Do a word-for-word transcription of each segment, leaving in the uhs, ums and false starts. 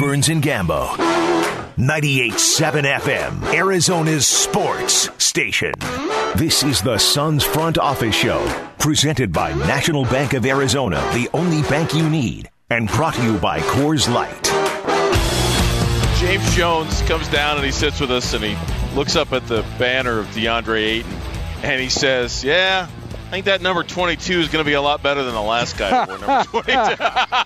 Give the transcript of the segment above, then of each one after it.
Burns and Gambo. ninety-eight point seven F M, Arizona's sports station. This is the Suns Front Office Show, presented by National Bank of Arizona, the only bank you need, and brought to you by Coors Light. James Jones comes down and he sits with us and he looks up at the banner of DeAndre Ayton and he says, yeah, I think that number twenty-two is going to be a lot better than the last guy who wore number twenty-two.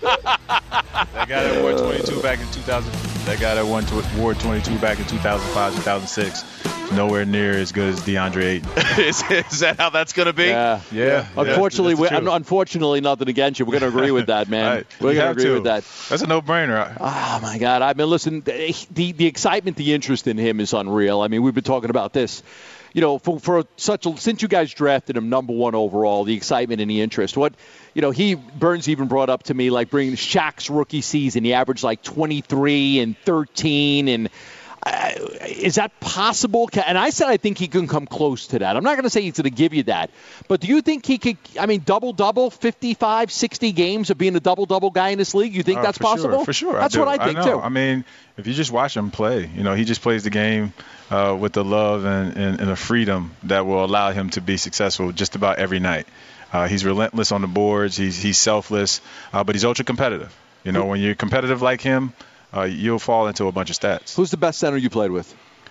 That guy that wore twenty-two back in two thousand. That guy that won wore twenty-two back in two thousand five, two thousand six. Nowhere near as good as DeAndre Ayton. is, is that how that's going to be? Yeah. Yeah. yeah. Unfortunately, we, unfortunately, nothing against you. We're going to agree with that, man. Right. We're going to agree to. with that. That's a no-brainer. Oh, my God. I mean, listen, the, the excitement, the interest in him is unreal. I mean, we've been talking about this. You know, for, for such a, since you guys drafted him number one overall, the excitement and the interest. What, you know, he Burns even brought up to me, like bringing Shaq's rookie season. He averaged like twenty-three and thirteen, and uh, is that possible? And I said I think he can come close to that. I'm not going to say he's going to give you that, but do you think he could? I mean, double double, fifty-five, sixty games of being a double double guy in this league. You think uh, that's for possible? Sure, for sure, That's I what I think I know. too. I mean, if you just watch him play, you know, he just plays the game uh, with the love and, and, and the freedom that will allow him to be successful just about every night. Uh, he's relentless on the boards. He's he's selfless, uh, but he's ultra competitive. You know, when you're competitive like him, uh, you'll fall into a bunch of stats. Who's the best center you played with?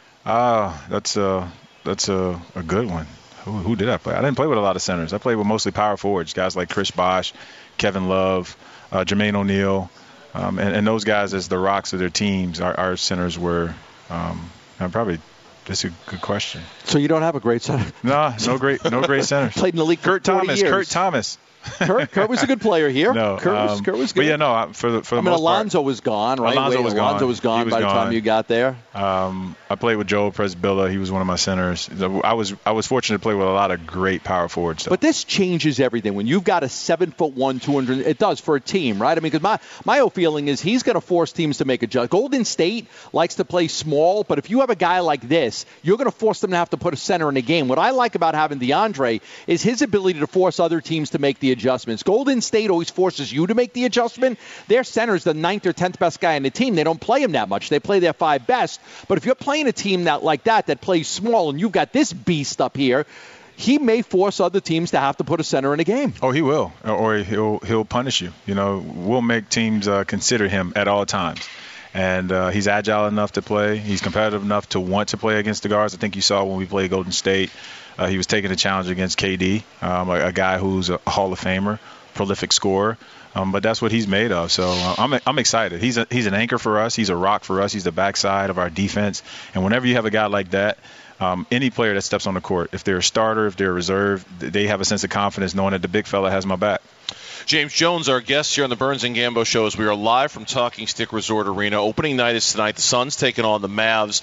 Ah, uh, that's a that's a, a good one. Who, who did I play? I didn't play with a lot of centers. I played with mostly power forwards, guys like Chris Bosh, Kevin Love, uh, Jermaine O'Neal, um, and, and those guys as the rocks of their teams. Our, our centers were um, probably. That's a good question. So you don't have a great center? No, no great, no great centers. Played in the league Kurt for forty Thomas. years. Kurt Thomas. Kurt, Kurt was a good player here. No, Kurt was, um, Kurt was good. But yeah, no, for the for the I mean, most Alonzo part, was gone, right? Alonzo Wait, was Alonzo gone. was gone was by the gone. time you got there. Um, I played with Joel Presbilla. He was one of my centers. I was I was fortunate to play with a lot of great power forwards. Though. But this changes everything. When you've got a seven foot one, two hundred, it does for a team, right? I mean, because my my whole feeling is he's going to force teams to make adjustments. Golden State likes to play small, but if you have a guy like this, you're going to force them to have to put a center in the game. What I like about having DeAndre is his ability to force other teams to make the adjustments. Golden State always forces you to make the adjustment. Their center's the ninth or tenth best guy on the team. They don't play him that much. They play their five best. But if you're playing a team that like that that plays small and you've got this beast up here, he may force other teams to have to put a center in a game. Oh, he will, or he'll he'll punish you. You know, we'll make teams uh, consider him at all times. And uh, he's agile enough to play. He's competitive enough to want to play against the guards. I think you saw when we played Golden State, uh, he was taking a challenge against K D, um, a, a guy who's a Hall of Famer, prolific scorer. Um, but that's what he's made of. So uh, I'm I'm excited. He's a, he's an anchor for us. He's a rock for us. He's the backside of our defense. And whenever you have a guy like that, um, any player that steps on the court, if they're a starter, if they're a reserve, they have a sense of confidence knowing that the big fella has my back. James Jones, our guest here on the Burns and Gambo Show, as we are live from Talking Stick Resort Arena. Opening night is tonight. The Suns taking on the Mavs.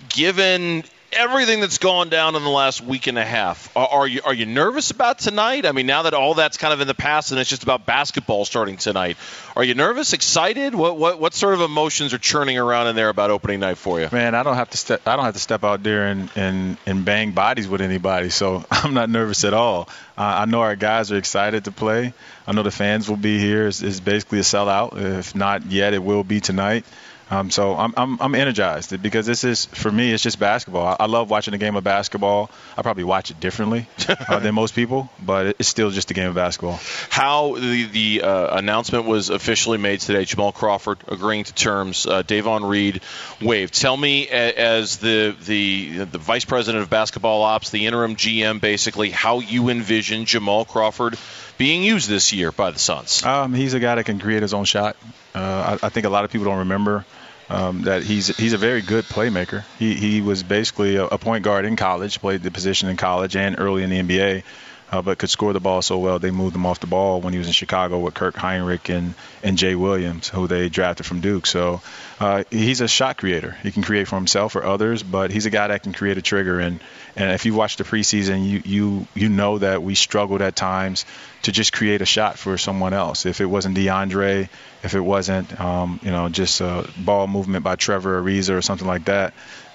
Given everything that's gone down in the last week and a half, are, are you are you nervous about tonight? I mean, now that all that's kind of in the past and it's just about basketball starting tonight, are you nervous, excited? What what what sort of emotions are churning around in there about opening night for you? Man, I don't have to step I don't have to step out there and and, and bang bodies with anybody, so I'm not nervous at all. Uh, I know our guys are excited to play. I know the fans will be here. It's, it's basically a sellout. If not yet, it will be tonight. Um, so I'm, I'm I'm energized because this is, for me, it's just basketball. I, I love watching a game of basketball. I probably watch it differently uh, than most people, but it's still just a game of basketball. How the, the uh, announcement was officially made today, Jamal Crawford agreeing to terms, uh, Davon Reed waived. Tell me, as the, the, the vice president of basketball ops, the interim G M, basically, how you envision Jamal Crawford being used this year by the Suns. Um, he's a guy that can create his own shot. Uh, I, I think a lot of people don't remember Um, that he's he's a very good playmaker. He he was basically a, a point guard in college, played the position in college and early in the N B A, uh, but could score the ball so well they moved him off the ball when he was in Chicago with Kirk Heinrich and, and Jay Williams, who they drafted from Duke. So uh, he's a shot creator. He can create for himself or others, but he's a guy that can create a trigger. And, and if you watch the preseason, you, you you know that we struggled at times to just create a shot for someone else. If it wasn't DeAndre, if it wasn't, um, you know, just a ball movement by Trevor Ariza or something like that,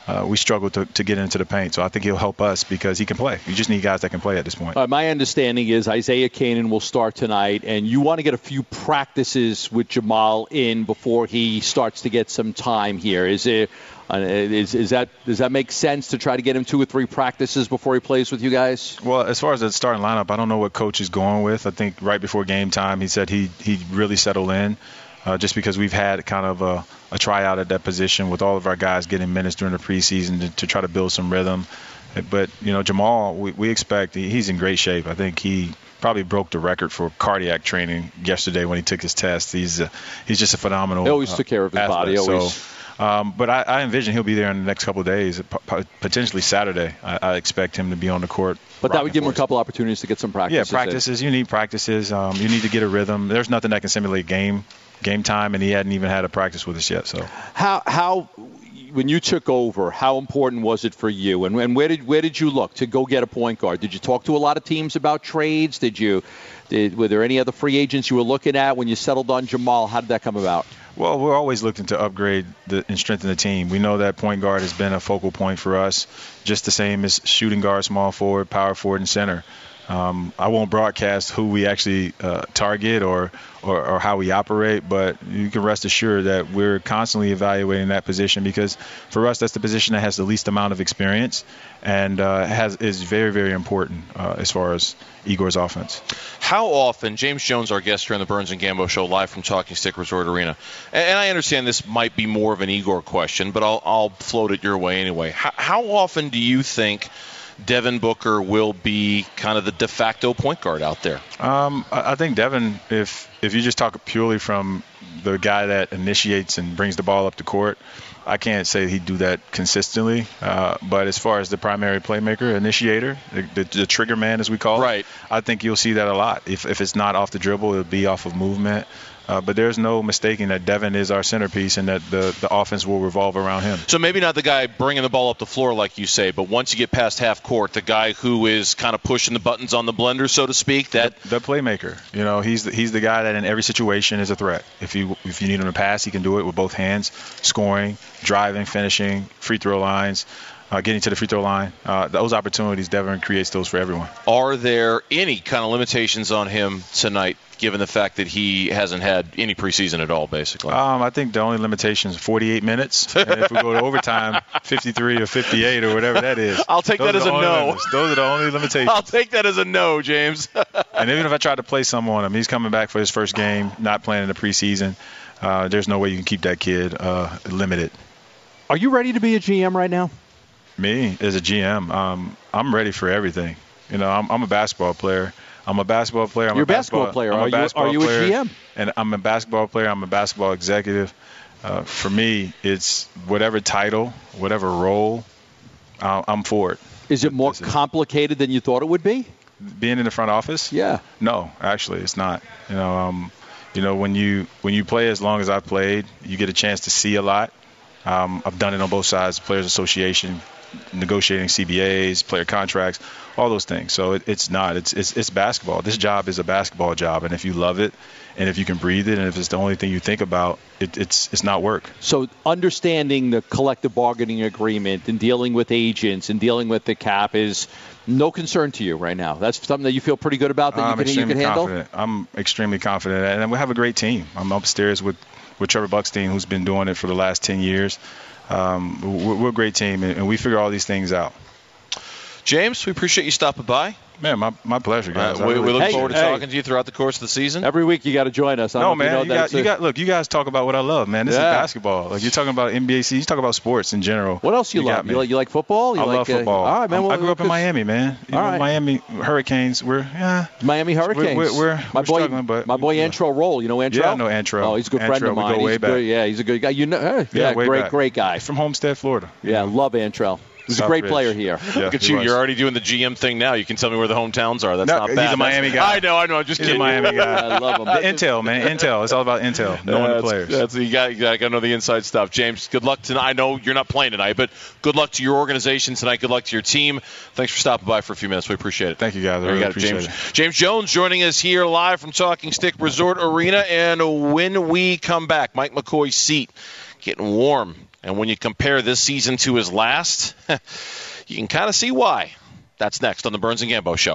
uh, we struggle to, to get into the paint. So I think he'll help us because he can play. You just need guys that can play at this point. Uh, my understanding is Isaiah Canaan will start tonight, and you want to get a few practices with Jamal in before he starts to get some time here. Is it? Uh, is, is that does that make sense to try to get him two or three practices before he plays with you guys? Well, as far as the starting lineup, I don't know what coach is going with. I think right before game time, he said he he really settled in, uh, just because we've had kind of a, a tryout at that position with all of our guys getting minutes during the preseason to, to try to build some rhythm. But you know, Jamal, we, we expect he's in great shape. I think he probably broke the record for cardiac training yesterday when he took his test. He's uh, he's just a phenomenal. He always uh, took care of his athlete. body. Always. So, Um, but I, I envision he'll be there in the next couple of days, p- potentially Saturday. I, I expect him to be on the court. But that would give him a couple opportunities to get some practices. Yeah, practices. In. You need practices. Um, you need to get a rhythm. There's nothing that can simulate game game time, and he hadn't even had a practice with us yet. So how how when you took over, how important was it for you, and, and where did where did you look to go get a point guard? Did you talk to a lot of teams about trades? Did you did, were there any other free agents you were looking at when you settled on Jamal? How did that come about? Well, we're always looking to upgrade the, and strengthen the team. We know that point guard has been a focal point for us, just the same as shooting guard, small forward, power forward, and center. Um, I won't broadcast who we actually uh, target or, or, or how we operate, but you can rest assured that we're constantly evaluating that position because for us, that's the position that has the least amount of experience and uh, has is very, very important uh, as far as Igor's offense. How often, James Jones, our guest here on the Burns and Gambo Show, live from Talking Stick Resort Arena, and, and I understand this might be more of an Igor question, but I'll, I'll float it your way anyway. How, how often do you think Devin Booker will be kind of the de facto point guard out there? Um, I think Devin, if if you just talk purely from the guy that initiates and brings the ball up the court, I can't say he'd do that consistently. Uh, but as far as the primary playmaker, initiator, the, the, the trigger man, as we call it, right. I think you'll see that a lot. If if it's not off the dribble, it'll be off of movement. Uh, but there's no mistaking that Devin is our centerpiece and that the, the offense will revolve around him. So maybe not the guy bringing the ball up the floor like you say, but once you get past half court, the guy who is kind of pushing the buttons on the blender, so to speak. That the, the playmaker. You know, he's the, he's the guy that in every situation is a threat. If you if you need him to pass, he can do it with both hands, scoring, driving, finishing, free throw lines. Uh, getting to the free throw line, uh, those opportunities, Devin creates those for everyone. Are there any kind of limitations on him tonight, given the fact that he hasn't had any preseason at all, basically? Um, I think the only limitation is forty-eight minutes. And if we go to overtime, fifty-three or fifty-eight or whatever that is. I'll take that as a no. Limits. Those are the only limitations. I'll take that as a no, James. And even if I try to play some on him, he's coming back for his first game, not playing in the preseason. Uh, there's no way you can keep that kid uh, limited. Are you ready to be a G M right now? Me, as a G M, um, I'm ready for everything. You know, I'm, I'm a basketball player. I'm a basketball player. I'm You're a basketball, basketball player. I'm Are a basketball you, are you player, a G M? And I'm a basketball player. I'm a basketball executive. Uh, for me, it's whatever title, whatever role, uh, I'm for it. Is it more complicated than you thought it would be? Being in the front office? Yeah. No, actually, it's not. You know, um, you know, when you when you play as long as I've played, you get a chance to see a lot. Um, I've done it on both sides, Players Association, negotiating C B As, player contracts, all those things. So it, it's not. It's, it's it's basketball. This job is a basketball job, and if you love it, and if you can breathe it, and if it's the only thing you think about, it, it's it's not work. So understanding the collective bargaining agreement and dealing with agents and dealing with the cap is no concern to you right now. That's something that you feel pretty good about that I'm you can, you can handle? Confident. I'm extremely confident, and we have a great team. I'm upstairs with, with Trevor Buckstein, who's been doing it for the last ten years. Um, we're, we're a great team, and we figure all these things out. James, we appreciate you stopping by. Man, my my pleasure, guys. Uh, we, really we look hey, forward to hey. talking to you throughout the course of the season. Every week you got to join us. I No, don't know man, if you, you know got, that you got look. You guys talk about what I love, man. This Yeah. is basketball. Like you're talking about N B A, you talk about sports in general. What else you, You got love? me. You like you like football? You I like, love football. Uh, all right, man. I'm- Well, I grew up in because Miami, man. You All know, right. Miami Hurricanes. We're yeah. Miami Hurricanes. We're, we're, my we're boy, struggling, but my boy Antro Roll. You know Antro? Yeah, I know Antro. Oh, he's a good friend Antro, of we mine. go way he's back. Good, yeah, he's a good guy. You know? Uh, yeah, Yeah, way great, back. great guy. He's from Homestead, Florida. Yeah, love Antro. He's a great Southridge. player here. Yeah, Look at he you. was. You're already doing the G M thing now. You can tell me where the hometowns are. That's No, not he's bad. a Miami That's- guy. I know, I know. I'm just He's kidding. a Miami guy. I love him. The intel, man. Intel. It's all about intel. Knowing Yeah, the players. That's, that's, you got, you got to know the inside stuff. James, good luck tonight. I know you're not playing tonight, but good luck to your organization tonight. Good luck to your team. Thanks for stopping by for a few minutes. We appreciate it. Thank you, guys. I There you really got it, appreciate James. it. James Jones joining us here live from Talking Stick Resort Arena. And when we come back, Mike McCoy's seat getting warm. And when you compare this season to his last, you can kind of see why. That's next on the Burns and Gambo Show.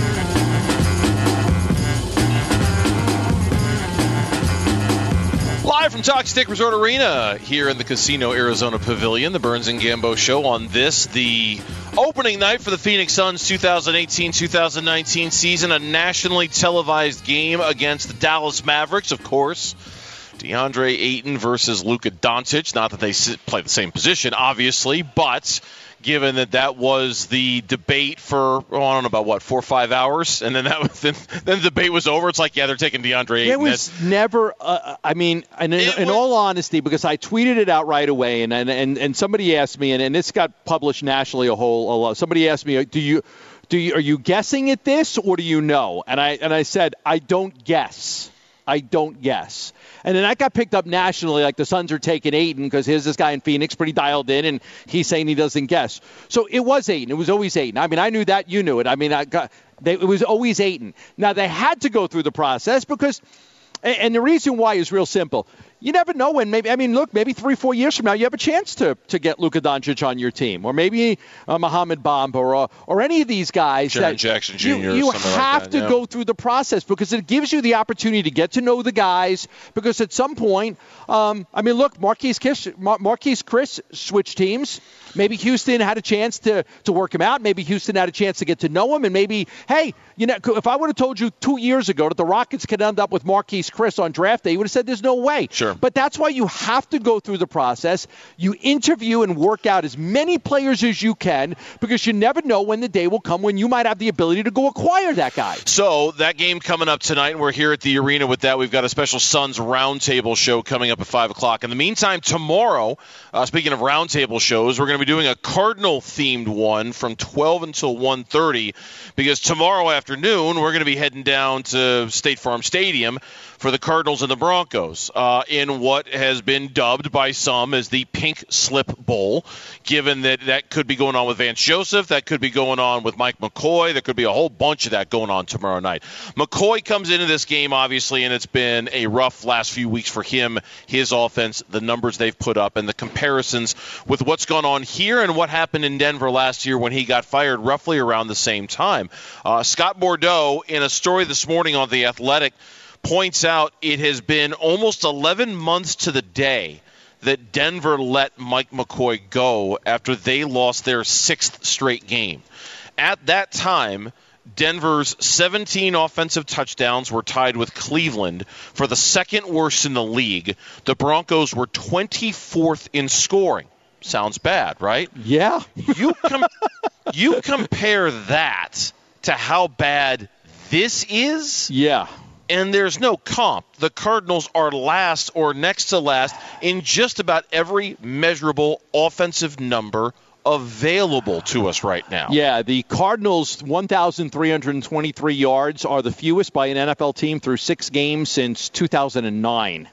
Live from Talk Stick Resort Arena here in the Casino Arizona Pavilion, the Burns and Gambo Show on this, the opening night for the Phoenix Suns twenty eighteen twenty nineteen season, a nationally televised game against the Dallas Mavericks, of course. DeAndre Ayton versus Luka Doncic. Not that they play the same position, obviously, but given that that was the debate for, oh, I don't know, about what, four or five hours, and then that was, then, then the debate was over. It's like, yeah, they're taking DeAndre Ayton. It was That's, never, uh, I mean, and in, in was, all honesty, because I tweeted it out right away, and and, and somebody asked me, and, and this got published nationally a whole a lot. Somebody asked me, do you, do you, are you guessing at this, or do you know? And I and I said, I don't guess. I don't guess. And then that got picked up nationally, like the Suns are taking Ayton because here's this guy in Phoenix, pretty dialed in, and he's saying he doesn't guess. So it was Ayton. It was always Ayton. I mean, I knew that. You knew it. I mean, I got, they, it was always Ayton. Now, they had to go through the process because – and the reason why is real simple. You never know when maybe – I mean, look, maybe three, four years from now you have a chance to to get Luka Doncic on your team, or maybe uh, Mohamed Bamba or uh, or any of these guys. Jaren that Jackson Junior You, you or something have like that, to yeah. go through the process because it gives you the opportunity to get to know the guys because at some point um, – I mean, look, Marquise Chris, Mar- Marquise Chris switched teams. Maybe Houston had a chance to, to work him out. Maybe Houston had a chance to get to know him. And maybe, hey, you know, if I would have told you two years ago that the Rockets could end up with Marquise Chris on draft day, you would have said there's no way. Sure. But that's why you have to go through the process. You interview and work out as many players as you can because you never know when the day will come when you might have the ability to go acquire that guy. So that game coming up tonight, and we're here at the arena with that. We've got a special Suns Roundtable show coming up at five o'clock. In the meantime, tomorrow, uh, speaking of Roundtable shows, we're going to be doing a Cardinal-themed one from twelve until one thirty because tomorrow afternoon we're going to be heading down to State Farm Stadium for the Cardinals and the Broncos uh, in what has been dubbed by some as the Pink Slip Bowl, given that that could be going on with Vance Joseph, that could be going on with Mike McCoy, there could be a whole bunch of that going on tomorrow night. McCoy comes into this game, obviously, and it's been a rough last few weeks for him, his offense, the numbers they've put up, and the comparisons with what's gone on here and what happened in Denver last year when he got fired roughly around the same time. Uh, Scott Bordeaux, in a story this morning on The Athletic, points out it has been almost eleven months to the day that Denver let Mike McCoy go after they lost their sixth straight game. At that time, Denver's seventeen offensive touchdowns were tied with Cleveland for the second worst in the league. The Broncos were twenty-fourth in scoring. Sounds bad, right? Yeah. You com- you compare that to how bad this is? Yeah. And there's no comp. The Cardinals are last or next to last in just about every measurable offensive number available to us right now. Yeah, the Cardinals' one thousand three hundred twenty-three yards are the fewest by an N F L team through six games since two thousand nine.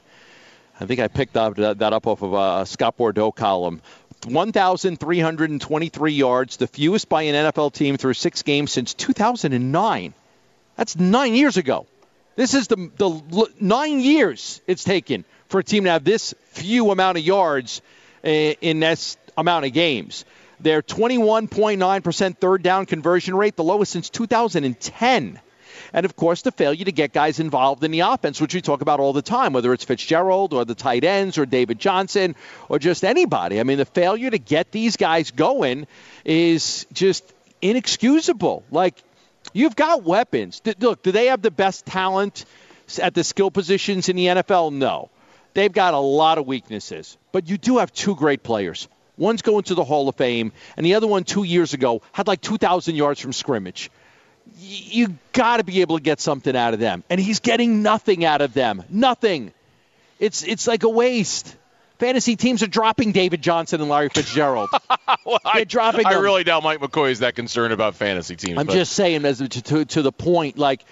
I think I picked up that up off of a Scott Bordeaux column. one thousand three hundred twenty-three yards, the fewest by an N F L team through six games since two thousand nine. That's nine years ago. This is the the nine years it's taken for a team to have this few amount of yards in this amount of games. Their twenty-one point nine percent third down conversion rate, the lowest since two thousand ten. And, of course, the failure to get guys involved in the offense, which we talk about all the time, whether it's Fitzgerald or the tight ends or David Johnson or just anybody. I mean, the failure to get these guys going is just inexcusable. Like, you've got weapons. Look, do they have the best talent at the skill positions in the N F L? No. They've got a lot of weaknesses. But you do have two great players. One's going to the Hall of Fame, and the other one two years ago had like two thousand yards from scrimmage. You got to be able to get something out of them. And he's getting nothing out of them. Nothing. It's it's like a waste. Fantasy teams are dropping David Johnson and Larry Fitzgerald. well, They're I, dropping I them. really doubt Mike McCoy is that concerned about fantasy teams. I'm but. just saying, as to, to, to the point, like,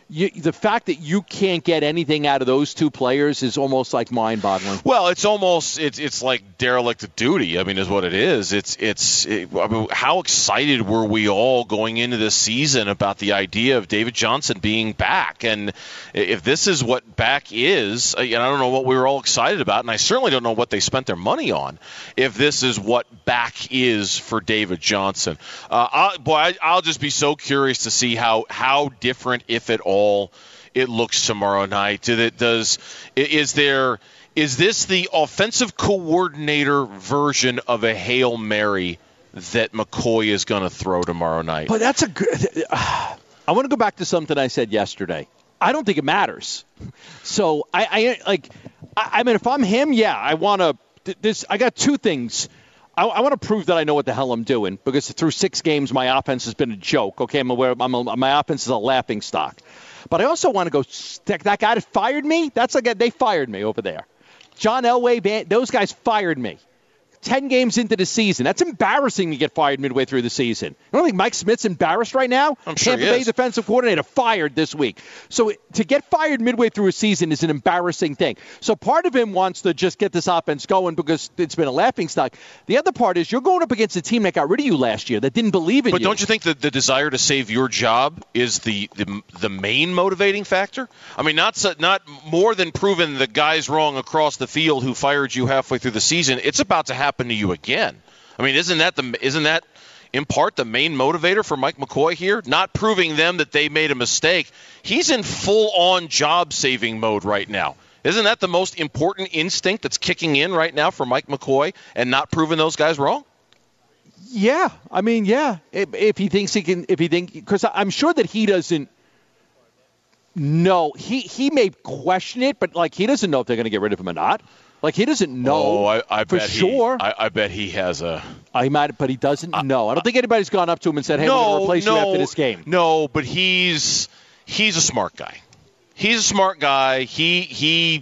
You, the fact that you can't get anything out of those two players is almost like mind-boggling. Well, it's almost it's it's like derelict of duty. I mean, is what it is. It's it's it, I mean, how excited were we all going into this season about the idea of David Johnson being back? And if this is what back is, and I don't know what we were all excited about, and I certainly don't know what they spent their money on. If this is what back is for David Johnson, uh, I, boy, I, I'll just be so curious to see how how different, if at all, it looks tomorrow night. Did it, does is there is this the offensive coordinator version of a Hail Mary that McCoy is going to throw tomorrow night? But that's a good. Uh, I want to go back to something I said yesterday. I don't think it matters. So I, I like. I, I mean, if I'm him, yeah, I want to. This I got two things. I, I want to prove that I know what the hell I'm doing, because through six games, my offense has been a joke. Okay, I'm aware. I'm a, my offense is a laughing stock. But I also want to go, that guy that fired me, that's like, a, they fired me over there. John Elway, those guys fired me. Ten games into the season. That's embarrassing to get fired midway through the season. You don't think Mike Smith's embarrassed right now? I'm sure Tampa Bay defensive coordinator fired this week. So to get fired midway through a season is an embarrassing thing. So part of him wants to just get this offense going because it's been a laughingstock. The other part is you're going up against a team that got rid of you last year, that didn't believe in but you. But don't you think that the desire to save your job is the the, the main motivating factor? I mean, not so, not more than proving the guys wrong across the field who fired you halfway through the season. It's about to happen to you again. I mean, isn't that the isn't that in part the main motivator for Mike McCoy here? Not proving them that they made a mistake. He's in full-on job-saving mode right now. Isn't that the most important instinct that's kicking in right now for Mike McCoy, and not proving those guys wrong? Yeah, I mean, yeah. If, if he thinks he can, if he think, because I'm sure that he doesn't know. He he may question it, but like he doesn't know if they're going to get rid of him or not. Like, he doesn't know oh, I, I for bet sure. He, I, I bet he has a... I might, but he doesn't uh, know. I don't think anybody's gone up to him and said, hey, no, we're going to replace no, you after this game. No, but he's he's a smart guy. He's a smart guy. He he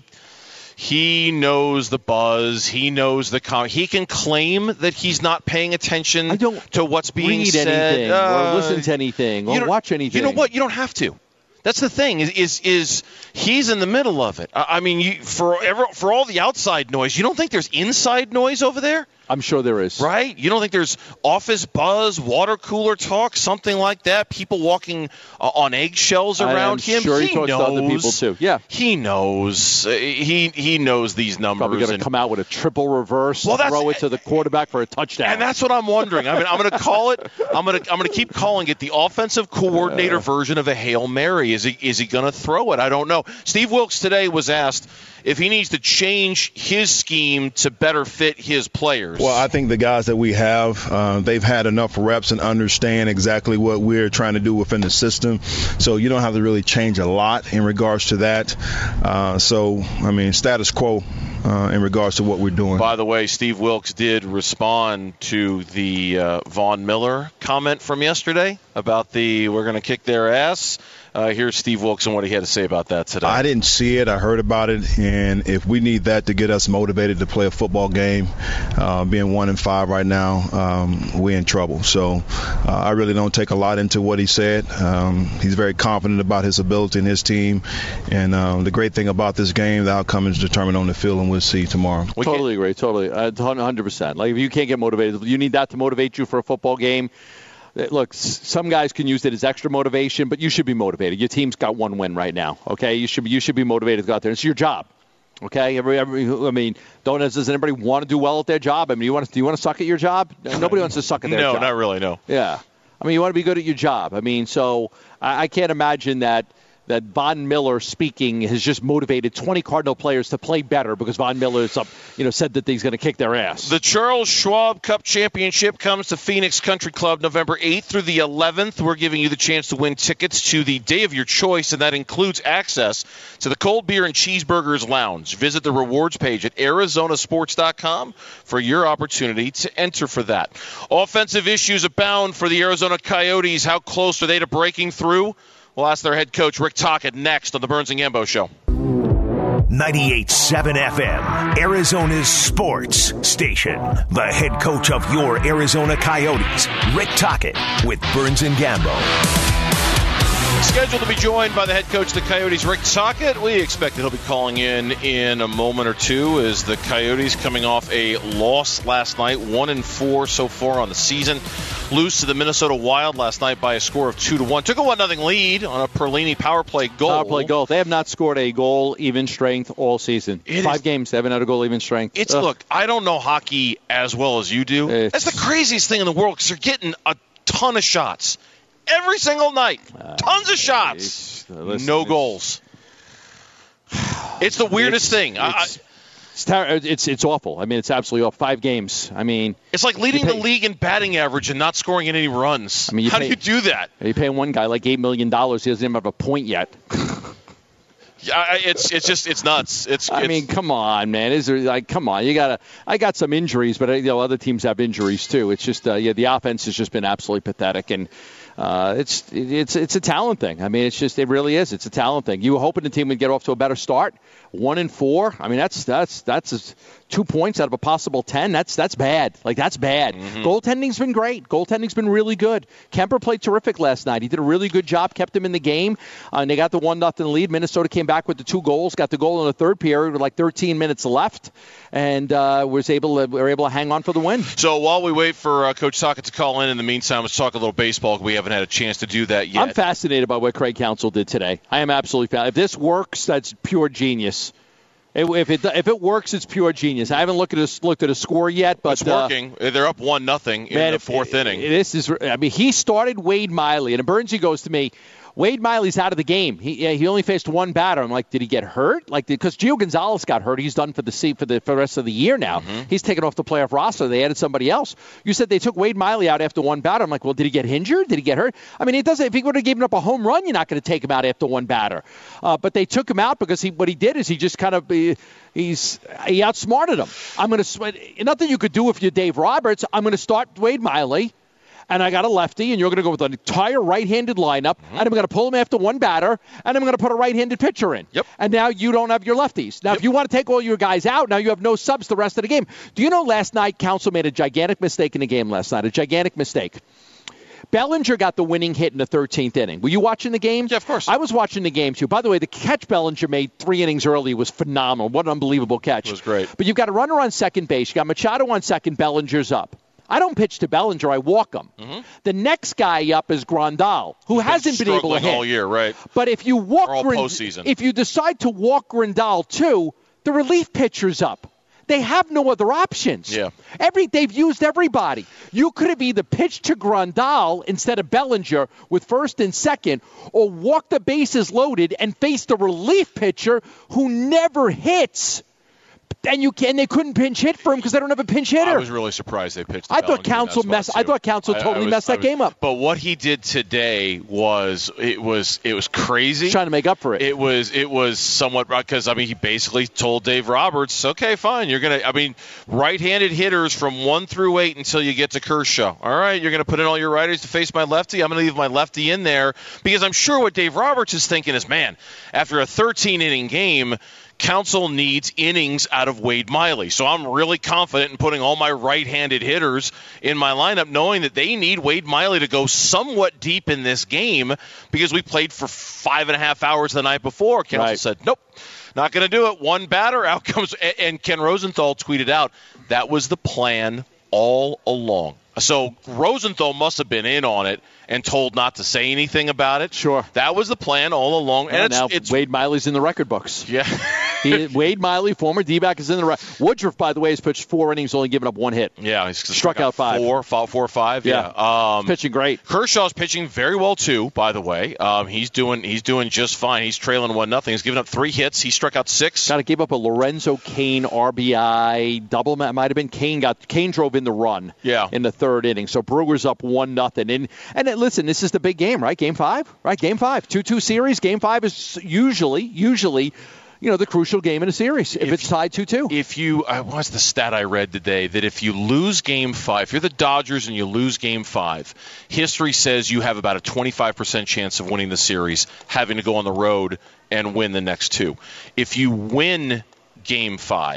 he knows the buzz. He knows the... Com- he can claim that he's not paying attention I don't to what's being read said. anything uh, or listen to anything or watch anything. You know what? You don't have to. That's the thing, is is, is he's in the middle of it. I, I mean, you, for ever, for all the outside noise, you don't think there's inside noise over there? I'm sure there is. Right? You don't think there's office buzz, water cooler talk, something like that? People walking uh, on eggshells around I'm him? Sure he, he talks knows. to other people, too. Yeah. He knows. Uh, he he knows these numbers. Probably going to come out with a triple reverse, well, throw it to the quarterback for a touchdown. And that's what I'm wondering. I mean, I'm going to call it. I'm going to I'm going to keep calling it the offensive coordinator uh, version of a Hail Mary. Is he is he going to throw it? I don't know. Steve Wilks today was asked if he needs to change his scheme to better fit his players. Well, I think the guys that we have, uh, they've had enough reps and understand exactly what we're trying to do within the system. So you don't have to really change a lot in regards to that. Uh, so, I mean, status quo uh, in regards to what we're doing. By the way, Steve Wilks did respond to the uh, Von Miller comment from yesterday about the we're going to kick their ass. Uh, here's Steve Wilks and what he had to say about that today. I didn't see it. I heard about it. And if we need that to get us motivated to play a football game, uh, being one and five right now, um, we're in trouble. So uh, I really don't take a lot into what he said. Um, he's very confident about his ability and his team. And um, the great thing about this game, the outcome is determined on the field, and we'll see tomorrow. We totally agree. Totally. Uh, one hundred percent. Like, if you can't get motivated, you need that to motivate you for a football game. Look, some guys can use it as extra motivation, but you should be motivated. Your team's got one win right now, okay? You should be, you should be motivated to go out there. It's your job, okay? Every, every, I mean, don't does anybody want to do well at their job? I mean, you want to, do you want to suck at your job? Nobody wants to suck at their no, job. No, not really, no. Yeah. I mean, you want to be good at your job. I mean, so I, I can't imagine that that Von Miller speaking has just motivated twenty Cardinal players to play better because Von Miller's up, you know, said that he's going to kick their ass. The Charles Schwab Cup Championship comes to Phoenix Country Club November eighth through the eleventh. We're giving you the chance to win tickets to the day of your choice, and that includes access to the Cold Beer and Cheeseburgers Lounge. Visit the rewards page at Arizona Sports dot com for your opportunity to enter for that. Offensive issues abound for the Arizona Coyotes. How close are they to breaking through? We'll ask their head coach, Rick Tocchet, next on the Burns and Gambo Show. ninety-eight point seven F M, Arizona's sports station. The head coach of your Arizona Coyotes, Rick Tocchet, with Burns and Gambo. Scheduled to be joined by the head coach of the Coyotes, Rick Tocchet. We expect that he'll be calling in in a moment or two as the Coyotes coming off a loss last night, one and four so far on the season. Lose to the Minnesota Wild last night by a score of two to one. Took a one nothing lead on a Perlini power play goal. Power play goal. They have not scored a goal even strength all season. It Five is, games, they haven't had a goal even strength. It's Ugh. Look, I don't know hockey as well as you do. It's, That's the craziest thing in the world because they're getting a ton of shots. Every single night. Tons of shots. Uh, listen, no goals. It's the weirdest it's, thing. It's, I, it's, ter- it's it's awful. I mean, it's absolutely awful. Five games. I mean, it's like leading pay, the league in batting average and not scoring any runs. I mean, How pay, do you do that? You pay one guy like eight million dollars. He doesn't even have a point yet. Yeah, it's it's just it's nuts. It's. I it's, mean, come on, man. Is there like, come on? You gotta. I got some injuries, but you know, other teams have injuries too. It's just, uh, yeah, the offense has just been absolutely pathetic, and uh, it's it's it's a talent thing. I mean, it's just it really is. It's a talent thing. You were hoping the team would get off to a better start. One and four. I mean, that's that's that's a, two points out of a possible ten. That's that's bad. Like that's bad. Mm-hmm. Goaltending's been great. Goaltending's been really good. Kemper played terrific last night. He did a really good job. Kept him in the game. Uh, and they got the one nothing lead. Minnesota came back with the two goals. Got the goal in the third period with like thirteen minutes left, and uh, was able to, were able to hang on for the win. So while we wait for uh, Coach Tocchet to call in, in the meantime, let's talk a little baseball. We haven't had a chance to do that yet. I'm fascinated by what Craig Counsell did today. I am absolutely fascinated. If this works, that's pure genius. If it if it works, it's pure genius. I haven't looked at a, looked at a score yet, but it's working. Uh, They're up one nothing in man, the fourth it, inning. This is. I mean, he started Wade Miley, and Bernsey goes to me. Wade Miley's out of the game. He he only faced one batter. I'm like, did he get hurt? Like, because Gio Gonzalez got hurt. He's done for the for the for the rest of the year now. Mm-hmm. He's taken off the playoff roster. They added somebody else. You said they took Wade Miley out after one batter. I'm like, well, did he get injured? Did he get hurt? I mean, it doesn't. If he would have given up a home run, you're not going to take him out after one batter. Uh, but they took him out because he what he did is he just kind of he, he's he outsmarted him. I'm going to nothing you could do if you're Dave Roberts. I'm going to start Wade Miley. And I got a lefty, and you're going to go with an entire right-handed lineup, mm-hmm. and I'm going to pull him after one batter, and I'm going to put a right-handed pitcher in. Yep. And now you don't have your lefties. Now, yep. if you want to take all your guys out, now you have no subs the rest of the game. Do you know last night Counsell made a gigantic mistake in the game last night, a gigantic mistake? Bellinger got the winning hit in the thirteenth inning. Were you watching the game? Yeah, of course. I was watching the game, too. By the way, the catch Bellinger made three innings early was phenomenal. What an unbelievable catch. It was great. But you've got a runner on second base. You got Machado on second. Bellinger's up. I don't pitch to Bellinger. I walk him. Mm-hmm. The next guy up is Grandal, who He's hasn't been, been able to hit all year, right? But if you walk, all Grind- postseason. if you decide to walk Grandal too, the relief pitcher's up. They have no other options. Yeah. Every they've used everybody. You could have either pitched to Grandal instead of Bellinger with first and second, or walk the bases loaded and face the relief pitcher who never hits. And you can. They couldn't pinch hit for him because they don't have a pinch hitter. I was really surprised they pitched. I thought Counsell messed. I thought Counsell totally I, I was, messed that was, game up. But what he did today was it was it was crazy. Trying to make up for it. It was it was somewhat because I mean he basically told Dave Roberts, okay, fine, you're gonna. I mean, right-handed hitters from one through eight until you get to Kershaw. All right, you're gonna put in all your righties to face my lefty. I'm gonna leave my lefty in there because I'm sure what Dave Roberts is thinking is, man, after a thirteen inning game, Counsell needs innings out of Wade Miley. So I'm really confident in putting all my right-handed hitters in my lineup, knowing that they need Wade Miley to go somewhat deep in this game because we played for five and a half hours the night before. Counsell right. said, nope, not going to do it. One batter, out comes. And Ken Rosenthal tweeted out, that was the plan all along. So Rosenthal must have been in on it and told not to say anything about it. Sure. That was the plan all along. Yeah, and it's, now it's, Wade Miley's in the record books. Yeah. he, Wade Miley, former D-back, is in the record. Woodruff, by the way, has pitched four innings, only given up one hit. Yeah. He's struck out five. Four, four, four five. Yeah. yeah. Um, he's pitching great. Kershaw's pitching very well, too, by the way. Um, he's doing he's doing just fine. He's trailing one nothing. He's given up three hits. He struck out six. Got to give up a Lorenzo Cain R B I double. Might have been Cain. Got Cain drove in the run yeah. in the third inning. So Brewers up one nothing. And, and listen, this is the big game, right? Game five? Right, game five. two two series. Game five is usually, usually, you know, the crucial game in a series if, if it's tied two two. If you, uh, what's the stat I read today? That if you lose game five, if you're the Dodgers and you lose game five, history says you have about a twenty-five percent chance of winning the series, having to go on the road and win the next two. If you win game five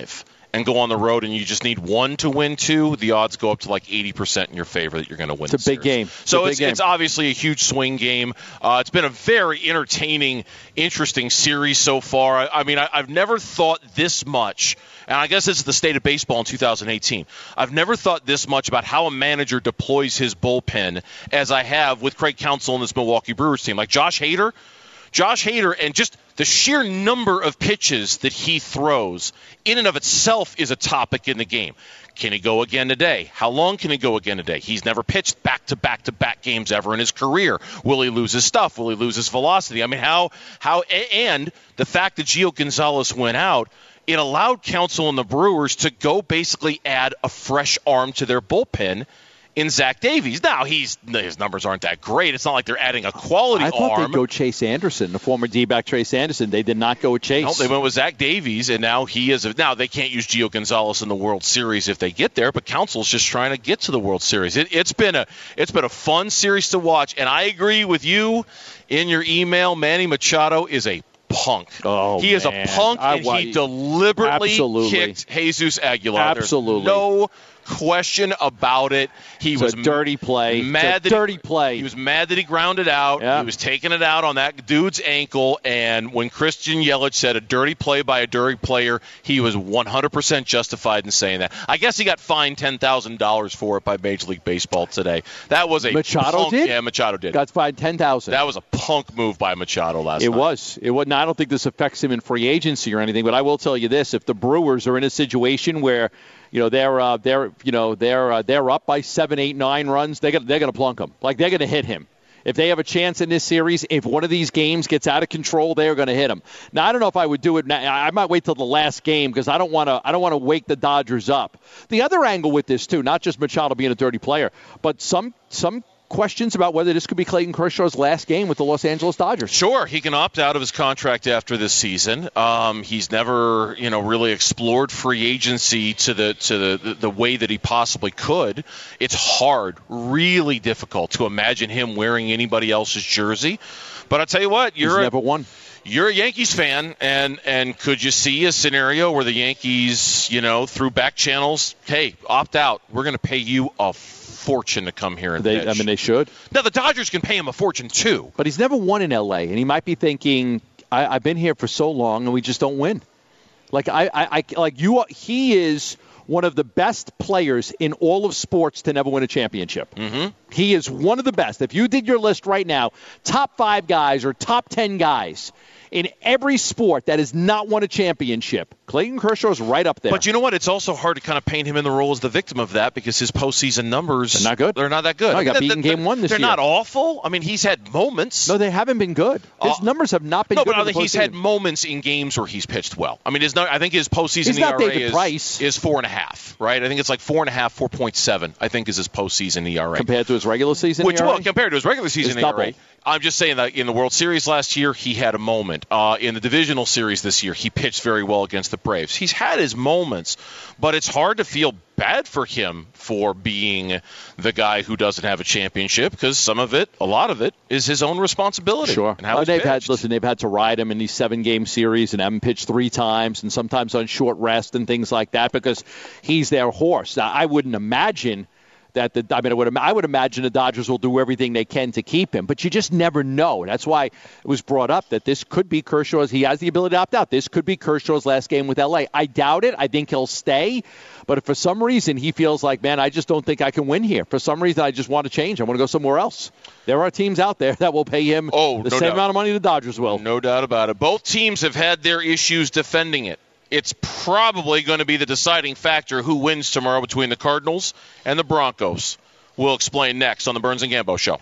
and go on the road and you just need one to win two, the odds go up to like eighty percent in your favor that you're going to win. It's a big game. It's so a big it's, game. it's obviously a huge swing game. Uh, it's been a very entertaining, interesting series so far. I, I mean, I, I've never thought this much, and I guess it's the state of baseball in two thousand eighteen. I've never thought this much about how a manager deploys his bullpen as I have with Craig Counsell and this Milwaukee Brewers team. Like Josh Hader, Josh Hader, and just the sheer number of pitches that he throws in and of itself is a topic in the game. Can he go again today? How long can he go again today? He's never pitched back-to-back-to-back games ever in his career. Will he lose his stuff? Will he lose his velocity? I mean, how how and the fact that Gio Gonzalez went out, it allowed Counsell and the Brewers to go basically add a fresh arm to their bullpen in Zach Davies. Now, he's his numbers aren't that great. It's not like they're adding a quality arm. I thought arm. they'd go Chase Anderson, the former D-back Chase Anderson. They did not go with Chase. No, they went with Zach Davies, and now he is. A, now, they can't use Gio Gonzalez in the World Series if they get there, but Counsell's just trying to get to the World Series. It, it's been a it's been a fun series to watch, and I agree with you in your email. Manny Machado is a punk. Oh, he is man. a punk, I, and I, he deliberately absolutely. kicked Jesus Aguilar. Absolutely. There's no question about it. He it's was a dirty play. Mad it's a that dirty he, play. He was mad that he grounded out. Yeah. He was taking it out on that dude's ankle. And when Christian Yelich said a dirty play by a dirty player, he was one hundred percent justified in saying that. I guess he got fined ten thousand dollars for it by Major League Baseball today. That was a Machado punk, did. Yeah, Machado did. Got fined ten thousand dollars. That was a punk move by Machado last it night. It was. It was. Now, I don't think this affects him in free agency or anything, but I will tell you this: if the Brewers are in a situation where You know they're uh, they're you know they're uh, they're up by seven, eight, nine runs. They got they're going to plunk him. Like they're going to hit him. If they have a chance in this series, if one of these games gets out of control, they're going to hit him. Now I don't know if I would do it now. I might wait till the last game because I don't want to I don't want to wake the Dodgers up. The other angle with this too, not just Machado being a dirty player, but some some. questions about whether this could be Clayton Kershaw's last game with the Los Angeles Dodgers. Sure, he can opt out of his contract after this season. Um, he's never, you know, really explored free agency to the to the, the way that he possibly could. It's hard, really difficult to imagine him wearing anybody else's jersey. But I'll tell you what, you're he's a, never won. You're a Yankees fan, and and could you see a scenario where the Yankees, you know, through back channels, hey, opt out. We're going to pay you a fortune to come here and they, pitch. I mean, they should. Now, the Dodgers can pay him a fortune, too. But he's never won in L A, and he might be thinking, I, I've been here for so long, and we just don't win. Like, I, I, I like you. He is one of the best players in all of sports to never win a championship. Mm-hmm. He is one of the best. If you did your list right now, top five guys or top ten guys in every sport that has not won a championship, Clayton Kershaw is right up there. But you know what? It's also hard to kind of paint him in the role as the victim of that because his postseason numbers they're not good. They're not that good. No, he got I mean, beaten they're, game one this they're year. They're not awful. I mean, he's had moments. No, they haven't been good. His uh, numbers have not been no, good. No, but I think he's postseason. had moments in games where he's pitched well. I mean, his, I think his postseason he's E not R A David is, Price. is four and a half, right? I think it's like four and a half, four point seven. I think is his postseason E R A compared to his regular season. Which, E R A? well, compared to his regular season It's E R A. double. I'm just saying that in the World Series last year, he had a moment. Uh, in the divisional series this year, he pitched very well against the Braves. He's had his moments, but it's hard to feel bad for him for being the guy who doesn't have a championship because some of it, a lot of it, is his own responsibility. Sure. And how uh, he's they've pitched. had listen. They've had to ride him in these seven-game series and have him pitch three times, and sometimes on short rest and things like that because he's their horse. Now, I wouldn't imagine. That the, I mean, I would, I would imagine the Dodgers will do everything they can to keep him, but you just never know. That's why it was brought up that this could be Kershaw's. He has the ability to opt out. This could be Kershaw's last game with L A. I doubt it. I think he'll stay, but if for some reason he feels like, man, I just don't think I can win here. For some reason, I just want to change. I want to go somewhere else. There are teams out there that will pay him oh, the no same doubt. amount of money the Dodgers will. No doubt about it. Both teams have had their issues defending it. It's probably going to be the deciding factor who wins tomorrow between the Cardinals and the Broncos. We'll explain next on the Burns and Gambo Show.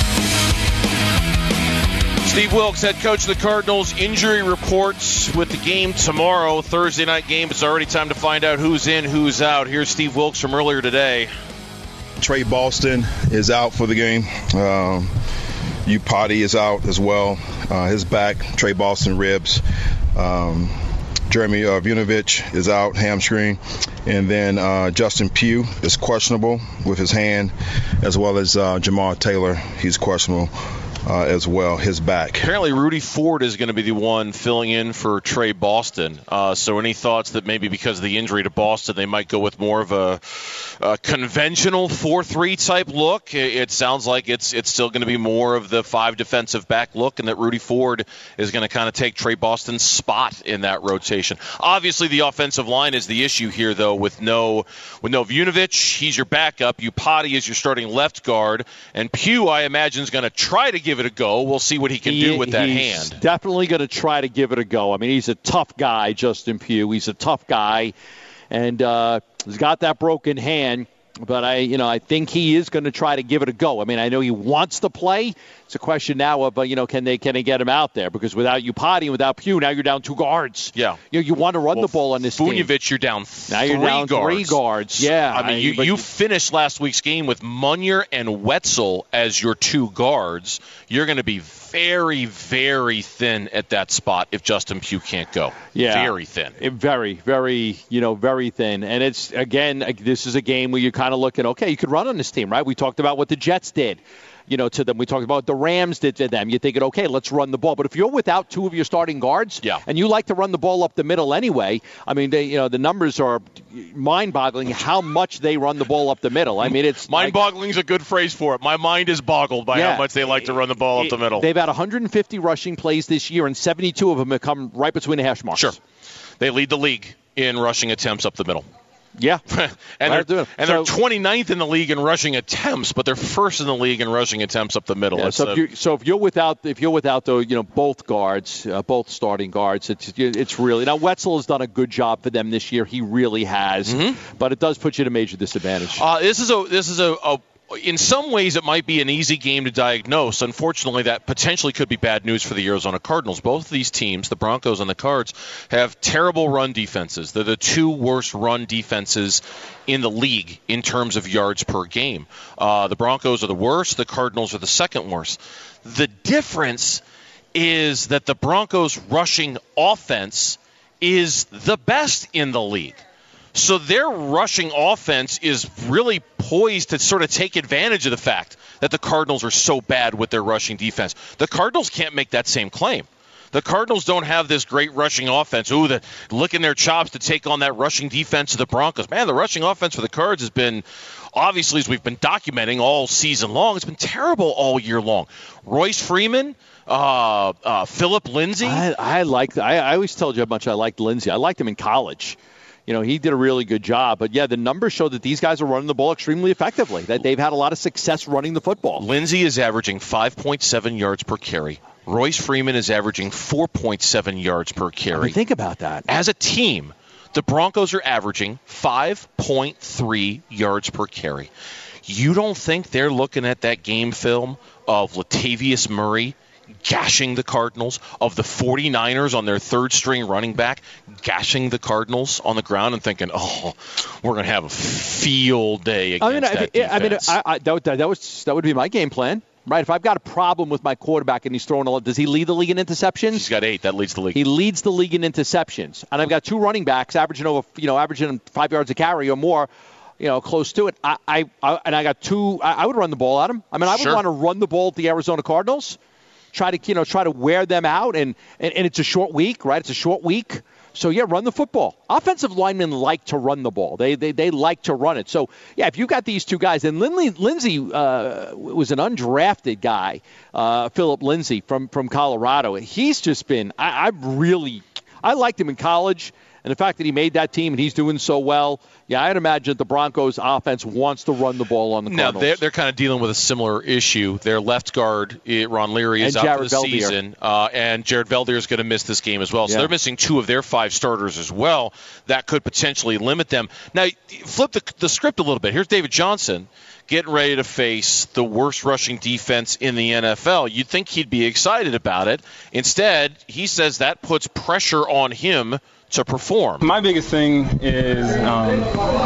Steve Wilks, head coach of the Cardinals, injury reports with the game tomorrow, Thursday night game. It's already time to find out who's in, who's out. Here's Steve Wilks from earlier today. Trey Boston is out for the game. Um, U Potty is out as well. Uh, his back, Trey Boston ribs. Um, Jeremy uh, Vunovich is out, hamstring. And then uh, Justin Pugh is questionable with his hand, as well as uh, Jamal Taylor. He's questionable uh, as well, his back. Apparently, Rudy Ford is going to be the one filling in for Trey Boston. Uh, so any thoughts that maybe because of the injury to Boston, they might go with more of a, a conventional four three type look? It, it sounds like it's it's still going to be more of the five defensive back look, and that Rudy Ford is going to kind of take Trey Boston's spot in that rotation. Obviously, the offensive line is the issue here, though, with no with no Vunovich. He's your backup. Upati is your starting left guard. And Pugh, I imagine, is going to try to give it a go. We'll see what he can he, do with that he's hand. Definitely going to try to give it a go. I mean, he's a tough guy, Justin Pugh. He's a tough guy. And uh, he's got that broken hand. But I, you know, I think he is going to try to give it a go. I mean, I know he wants to play. It's a question now of, uh, you know, can they can they get him out there? Because without Upati and without Pugh, now you're down two guards. Yeah. You know, you want to run well, the ball on this team. Vunovich, you're down three now you're down guards. three guards. Yeah. I mean, you, I, you finished last week's game with Munier and Wetzel as your two guards. You're going to be very, very thin at that spot if Justin Pugh can't go. Yeah. Very thin. It, very, very, you know, very thin. And it's, again, this is a game where you're kind of looking, okay, you could run on this team, right? We talked about what the Jets did, you know, to them. We talked about what the Rams did to them. You're thinking, okay, let's run the ball. But if you're without two of your starting guards, yeah. and you like to run the ball up the middle anyway, I mean, they, you know, the numbers are mind-boggling how much they run the ball up the middle. I mean, it's mind-boggling is a good phrase for it. My mind is boggled by yeah, how much they like to run the ball it, up the middle. They've had one hundred fifty rushing plays this year, and seventy-two of them have come right between the hash marks. Sure. They lead the league in rushing attempts up the middle. Yeah. and right, they're, and so, they're twenty-ninth in the league in rushing attempts, but they're first in the league in rushing attempts up the middle. Yeah, so, a, if you're, so if you're without if you're without the you know both guards, uh, both starting guards, it's it's really now Wetzel has done a good job for them this year. He really has, mm-hmm. but it does put you at a major disadvantage. Uh, this is a this is a, a in some ways, it might be an easy game to diagnose. Unfortunately, that potentially could be bad news for the Arizona Cardinals. Both of these teams, the Broncos and the Cards, have terrible run defenses. They're the two worst run defenses in the league in terms of yards per game. Uh, the Broncos are the worst. The Cardinals are the second worst. The difference is that the Broncos' rushing offense is the best in the league. So their rushing offense is really poised to sort of take advantage of the fact that the Cardinals are so bad with their rushing defense. The Cardinals can't make that same claim. The Cardinals don't have this great rushing offense. Ooh, the, licking their chops to take on that rushing defense of the Broncos. Man, the rushing offense for the Cards has been, obviously, as we've been documenting all season long, it's been terrible all year long. Royce Freeman, uh, uh, Philip Lindsay. I, I like. I, I always told you how much I liked Lindsay. I liked him in college. You know, he did a really good job. But, yeah, the numbers show that these guys are running the ball extremely effectively, that they've had a lot of success running the football. Lindsay is averaging five point seven yards per carry. Royce Freeman is averaging four point seven yards per carry. I mean, think about that. As a team, the Broncos are averaging five point three yards per carry. You don't think they're looking at that game film of Latavius Murray gashing the Cardinals, of the 49ers on their third-string running back gashing the Cardinals on the ground and thinking, oh, we're going to have a field day against I mean, that I, defense? I mean, I, I, that, that, was, that would be my game plan. Right, if I've got a problem with my quarterback and he's throwing a lot, does he lead the league in interceptions? He's got eight. That leads the league. He leads the league in interceptions. And I've got two running backs averaging over, you know, averaging five yards a carry or more, you know, close to it. I, I, I and I got two. I, I would run the ball at him. I mean, I would Sure. want to run the ball at the Arizona Cardinals, try to, you know, try to wear them out. And, and, and it's a short week, right? It's a short week. So, yeah, run the football. Offensive linemen like to run the ball. They they they like to run it. So, yeah, if you got these two guys, and Lindley, Lindsay uh, was an undrafted guy, uh, Philip Lindsay from, from Colorado. He's just been, I, I really, I liked him in college. And the fact that he made that team and he's doing so well, yeah, I'd imagine the Broncos offense wants to run the ball on the Cardinals. Now, they're, they're kind of dealing with a similar issue. Their left guard, Ron Leary, is and out Jared for the Veldheer. season, uh, and Jared Veldheer is going to miss this game as well. So Yeah. they're missing two of their five starters as well. That could potentially limit them. Now, flip the, the script a little bit. Here's David Johnson getting ready to face the worst rushing defense in the N F L. You'd think he'd be excited about it. Instead, he says that puts pressure on him to perform. My biggest thing is um,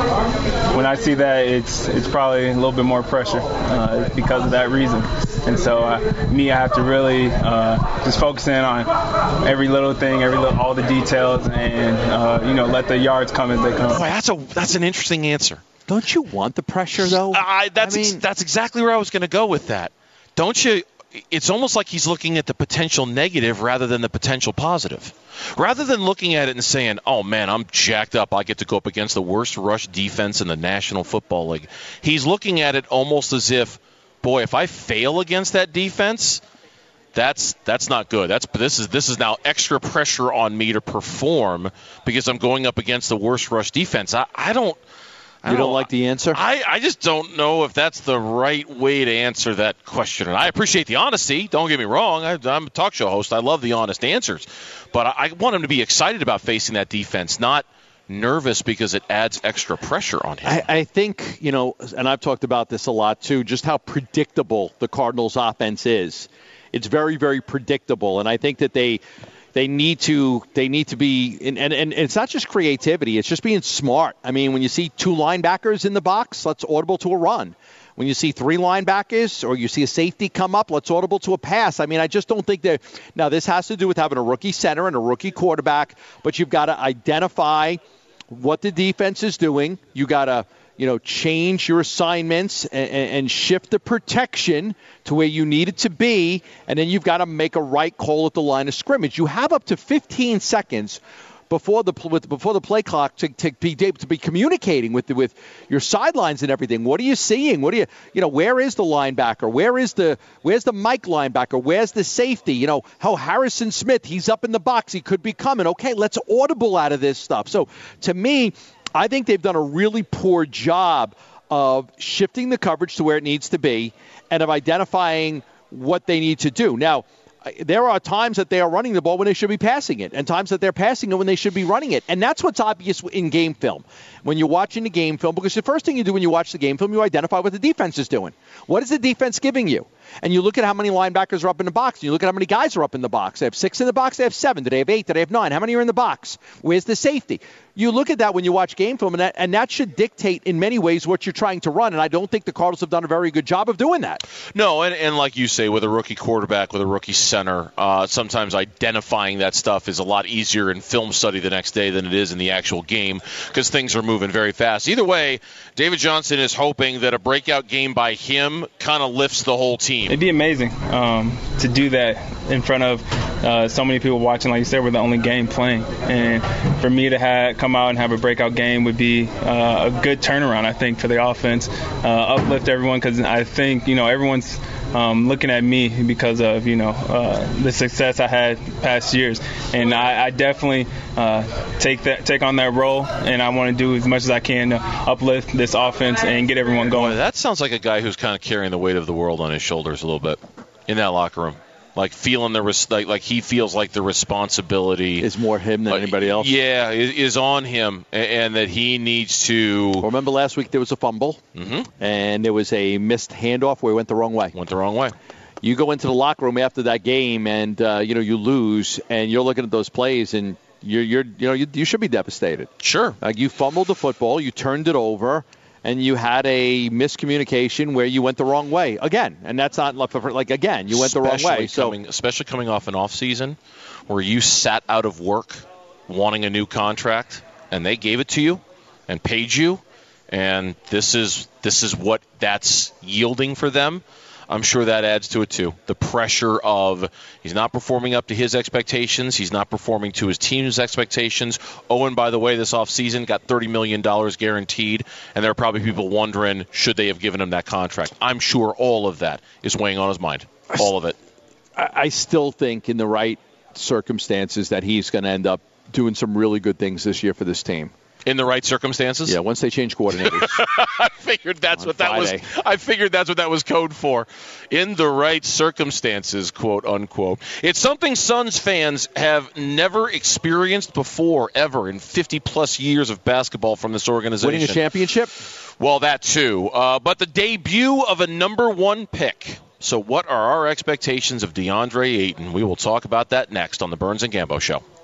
when I see that, it's it's probably a little bit more pressure uh, because of that reason. And so uh, me, I have to really uh, just focus in on every little thing, every little, all the details, and uh, you know, let the yards come as they come. Boy, that's a that's an interesting answer. Don't you want the pressure, though? I, that's I mean, ex- that's exactly where I was going to go with that. Don't you? it's almost like he's looking at the potential negative rather than the potential positive. Rather than looking at it and saying, oh, man, I'm jacked up. I get to go up against the worst rush defense in the National Football League. He's looking at it almost as if, boy, if I fail against that defense, that's that's not good. That's this is this is now extra pressure on me to perform because I'm going up against the worst rush defense. I, I don't I You don't, don't like the answer? I, I just don't know if that's the right way to answer that question. And I appreciate the honesty. Don't get me wrong. I, I'm a talk show host. I love the honest answers. But I, I want him to be excited about facing that defense, not nervous because it adds extra pressure on him. I, I think, you know, and I've talked about this a lot too, just how predictable the Cardinals' offense is. It's very, very predictable, and I think that they they need to they need to be and, and, and it's not just creativity, it's just being smart. I mean, when you see two linebackers in the box, let's audible to a run. When you see three linebackers or you see a safety come up, let's audible to a pass. I mean, I just don't think that now this has to do with having a rookie center and a rookie quarterback, but you've got to identify what the defense is doing. You got to you know, change your assignments and, and shift the protection to where you need it to be, and then you've got to make a right call at the line of scrimmage. You have up to fifteen seconds before the before the play clock to, to be to be communicating with the, with your sidelines and everything. What are you seeing? What do you you know? Where is the linebacker? Where is the where's the Mike linebacker? Where's the safety? You know how Harrison Smith, he's up in the box. He could be coming. Okay, let's audible out of this stuff. So to me, I think they've done a really poor job of shifting the coverage to where it needs to be and of identifying what they need to do. Now, there are times that they are running the ball when they should be passing it and times that they're passing it when they should be running it. And that's what's obvious in game film. When you're watching the game film, because the first thing you do when you watch the game film, you identify what the defense is doing. What is the defense giving you? And you look at how many linebackers are up in the box. And you look at how many guys are up in the box. They have six in the box. They have seven. Do they have eight? Do they have nine? How many are in the box? Where's the safety? You look at that when you watch game film, and that, and that should dictate in many ways what you're trying to run. And I don't think the Cardinals have done a very good job of doing that. No, and, and like you say, with a rookie quarterback, with a rookie center, uh, sometimes identifying that stuff is a lot easier in film study the next day than it is in the actual game because things are moving very fast. Either way, David Johnson is hoping that a breakout game by him kind of lifts the whole team. It'd be amazing um, to do that in front of uh, so many people watching. Like you said, we're the only game playing. And for me to have, come out and have a breakout game would be uh, a good turnaround, I think, for the offense. Uh, uplift everyone because I think, you know, everyone's um, looking at me because of, you know, uh, the success I had past years. And I, I definitely uh, take that, take on that role, and I want to do as much as I can to uplift this offense and get everyone going. Boy, that sounds like a guy who's kind of carrying the weight of the world on his shoulders a little bit in that locker room. Like feeling the res- like, like he feels like the responsibility is more him than uh, anybody else. Yeah, is, is on him, and, and that he needs to. Well, remember last week there was a fumble, mm-hmm. and there was a missed handoff where it went the wrong way. Went the wrong way. You go into the locker room after that game, and uh, you know you lose, and you're looking at those plays, and you're you're you know you, you should be devastated. Sure. Like you fumbled the football, you turned it over. And you had a miscommunication where you went the wrong way again, and that's not like again you went the wrong way. So coming, especially coming off an off season where you sat out of work wanting a new contract, and they gave it to you and paid you, and this is this is what that's yielding for them. I'm sure that adds to it too. The pressure of he's not performing up to his expectations. He's not performing to his team's expectations. Owen, by the way, this offseason got thirty million dollars guaranteed, and there are probably people wondering, should they have given him that contract? I'm sure all of that is weighing on his mind. All of it. I still think in the right circumstances that he's going to end up doing some really good things this year for this team. In the right circumstances? Yeah, once they change coordinators. I figured that's what Friday. that was. I figured that's what that was code for. In the right circumstances, quote unquote. It's something Suns fans have never experienced before, ever, in fifty plus years of basketball from this organization. Winning a championship? Well, that too. Uh, but the debut of a number one pick. So what are our expectations of DeAndre Ayton? We will talk about that next on the Burns and Gambo Show.